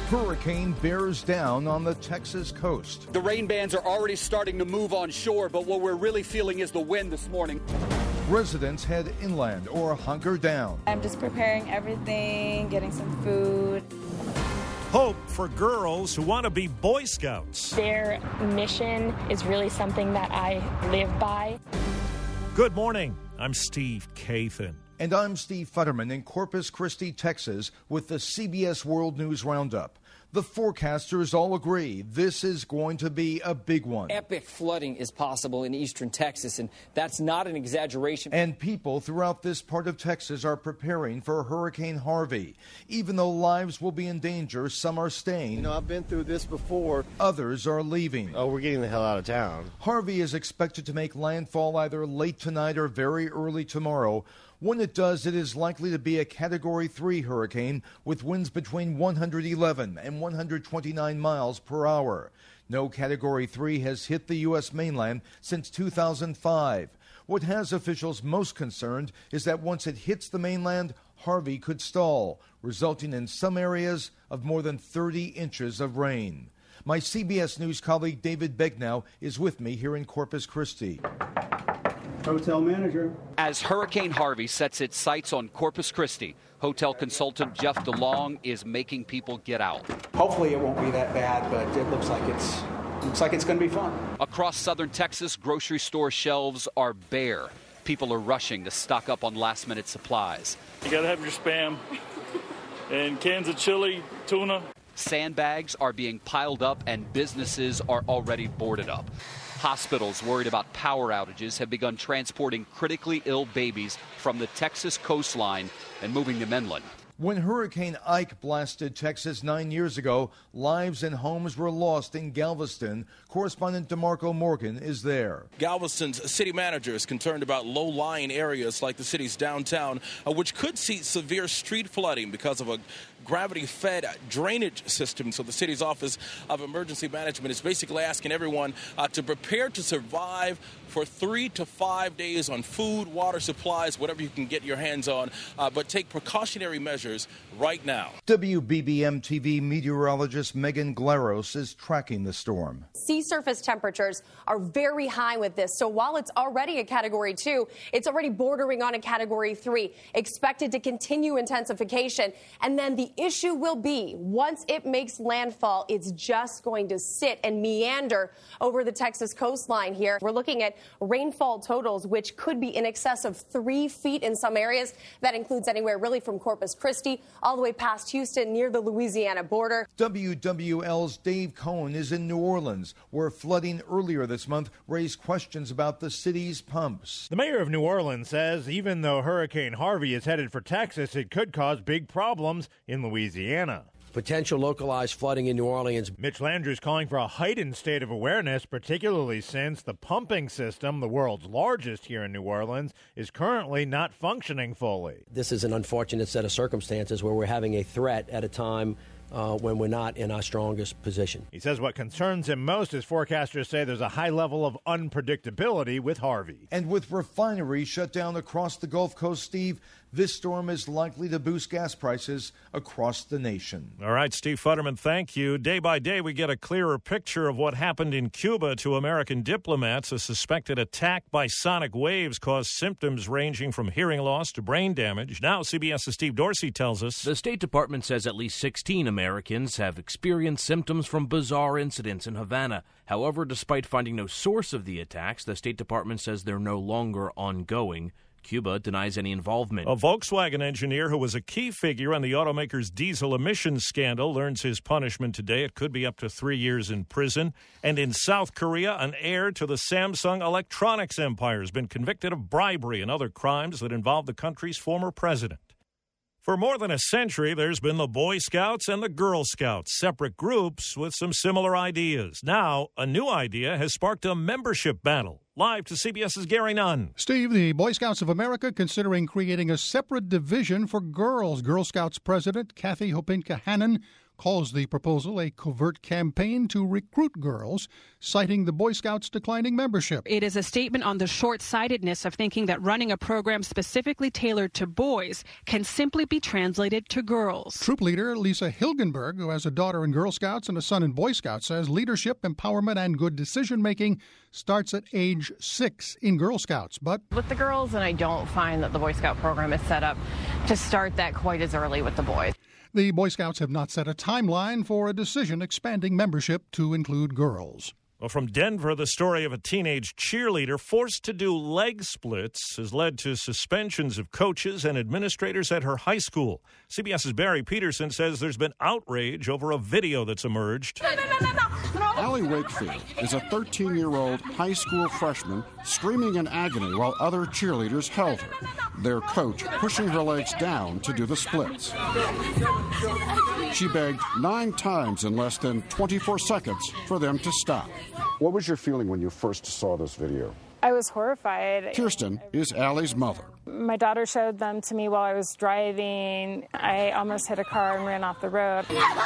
Hurricane bears down on the Texas coast. The rain bands are already starting to move on shore, but what we're really feeling is the wind this morning. Residents head inland or hunker down. I'm just preparing everything, getting some food. Hope for girls who want to be Boy Scouts. Their mission is really something that I live by. Good morning. I'm Steve Kathan. And I'm Steve Futterman in Corpus Christi, Texas, with the CBS World News Roundup. The forecasters all agree this is going to be a big one. Epic flooding is possible in eastern Texas, and that's not an exaggeration. And people throughout this part of Texas are preparing for Hurricane Harvey. Even though lives will be in danger, some are staying. You know, I've been through this before. Others are leaving. Oh, we're getting the hell out of town. Harvey is expected to make landfall either late tonight or very early tomorrow. When it does, it is likely to be a Category 3 hurricane with winds between 111 and 129 miles per hour. No Category 3 has hit the U.S. mainland since 2005. What has officials most concerned is that once it hits the mainland, Harvey could stall, resulting in some areas of more than 30 inches of rain. My CBS News colleague David Begnow is with me here in Corpus Christi. Hotel manager. As Hurricane Harvey sets its sights on Corpus Christi, hotel consultant Jeff DeLong is making people get out. Hopefully it won't be that bad, but it looks like it's going to be fun. Across southern Texas, grocery store shelves are bare. People are rushing to stock up on last-minute supplies. You got to have your Spam and cans of chili, tuna. Sandbags are being piled up and businesses are already boarded up. Hospitals worried about power outages have begun transporting critically ill babies from the Texas coastline and moving them inland. When Hurricane Ike blasted Texas 9 years ago, lives and homes were lost in Galveston. Correspondent DeMarco Morgan is there. Galveston's city manager is concerned about low-lying areas like the city's downtown, which could see severe street flooding because of a gravity-fed drainage system. So the city's Office of Emergency Management is basically asking everyone to prepare to survive for 3 to 5 days on food, water supplies, whatever you can get your hands on, but take precautionary measures right now. WBBM TV meteorologist Megan Glaros is tracking the storm. Sea surface temperatures are very high with this. So while it's already a Category 2, it's already bordering on a Category 3, expected to continue intensification. And then the issue will be, once it makes landfall, it's just going to sit and meander over the Texas coastline here. We're looking at rainfall totals, which could be in excess of 3 feet in some areas. That includes anywhere really from Corpus Christi all the way past Houston near the Louisiana border. WWL's Dave Cohen is in New Orleans, where flooding earlier this month raised questions about the city's pumps. The mayor of New Orleans says even though Hurricane Harvey is headed for Texas, it could cause big problems in Louisiana. Potential localized flooding in New Orleans. Mitch Landrieu calling for a heightened state of awareness, particularly since the pumping system, the world's largest here in New Orleans, is currently not functioning fully. This is an unfortunate set of circumstances where we're having a threat at a time when we're not in our strongest position. He says what concerns him most is forecasters say there's a high level of unpredictability with Harvey. And with refineries shut down across the Gulf Coast, Steve, this storm is likely to boost gas prices across the nation. All right, Steve Futterman, thank you. Day by day, we get a clearer picture of what happened in Cuba to American diplomats. A suspected attack by sonic waves caused symptoms ranging from hearing loss to brain damage. Now, CBS's Steve Dorsey tells us. The State Department says at least 16 Americans have experienced symptoms from bizarre incidents in Havana. However, despite finding no source of the attacks, the State Department says they're no longer ongoing. Cuba denies any involvement. A Volkswagen engineer who was a key figure on the automaker's diesel emissions scandal learns his punishment today. It could be up to 3 years in prison. And in South Korea, an heir to the Samsung electronics empire has been convicted of bribery and other crimes that involve the country's former president. For more than a century, there's been the Boy Scouts and the Girl Scouts, separate groups with some similar ideas. Now, a new idea has sparked a membership battle. Live to CBS's Gary Nunn. Steve, the Boy Scouts of America considering creating a separate division for girls. Girl Scouts President Kathy Hopinka Hannon calls the proposal a covert campaign to recruit girls, citing the Boy Scouts' declining membership. It is a statement on the short-sightedness of thinking that running a program specifically tailored to boys can simply be translated to girls. Troop leader Lisa Hilgenberg, who has a daughter in Girl Scouts and a son in Boy Scouts, says leadership, empowerment, and good decision-making starts at age 6 in Girl Scouts. But with the girls, and I don't find that the Boy Scout program is set up to start that quite as early with the boys. The Boy Scouts have not set a timeline for a decision expanding membership to include girls. Well, from Denver, the story of a teenage cheerleader forced to do leg splits has led to suspensions of coaches and administrators at her high school. CBS's Barry Peterson says there's been outrage over a video that's emerged. Allie Wakefield is a 13-year-old high school freshman screaming in agony while other cheerleaders held her, their coach pushing her legs down to do the splits. She begged 9 times in less than 24 seconds for them to stop. What was your feeling when you first saw this video? I was horrified. Kirsten is Allie's mother. My daughter showed them to me while I was driving. I almost hit a car and ran off the road.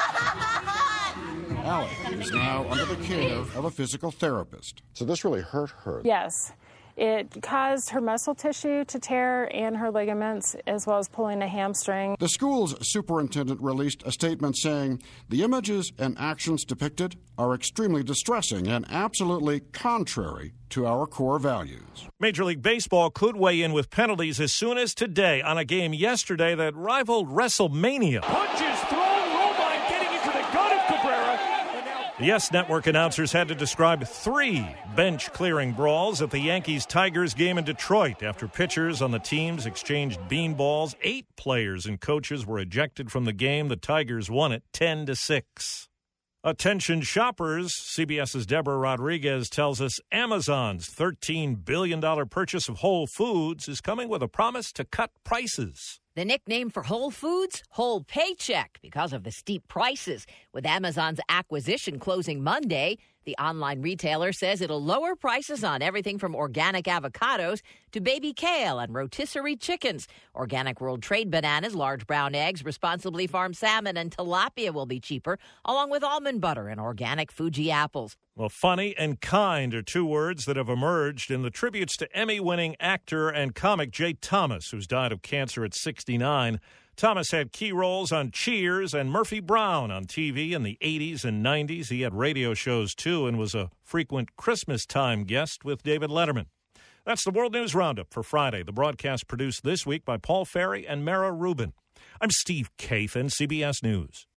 Allie is now under the care of a physical therapist. So this really hurt her? Yes. It caused her muscle tissue to tear and her ligaments, as well as pulling a hamstring. The school's superintendent released a statement saying the images and actions depicted are extremely distressing and absolutely contrary to our core values. Major League Baseball could weigh in with penalties as soon as today on a game yesterday that rivaled WrestleMania. Punches thrown, Romine getting into the gut of Cabrera. The Yes Network announcers had to describe 3 bench-clearing brawls at the Yankees-Tigers game in Detroit after pitchers on the teams exchanged beanballs. 8 players and coaches were ejected from the game. The Tigers won it 10-6. Attention shoppers, CBS's Deborah Rodriguez tells us Amazon's $13 billion purchase of Whole Foods is coming with a promise to cut prices. The nickname for Whole Foods? Whole Paycheck, because of the steep prices. With Amazon's acquisition closing Monday, the online retailer says it'll lower prices on everything from organic avocados to baby kale and rotisserie chickens. Organic World Trade bananas, large brown eggs, responsibly farmed salmon, and tilapia will be cheaper, along with almond butter and organic Fuji apples. Well, funny and kind are 2 words that have emerged in the tributes to Emmy-winning actor and comic Jay Thomas, who's died of cancer at 69. Thomas had key roles on Cheers and Murphy Brown on TV in the 80s and 90s. He had radio shows, too, and was a frequent Christmas-time guest with David Letterman. That's the World News Roundup for Friday. The broadcast produced this week by Paul Ferry and Mara Rubin. I'm Steve Kathan, CBS News.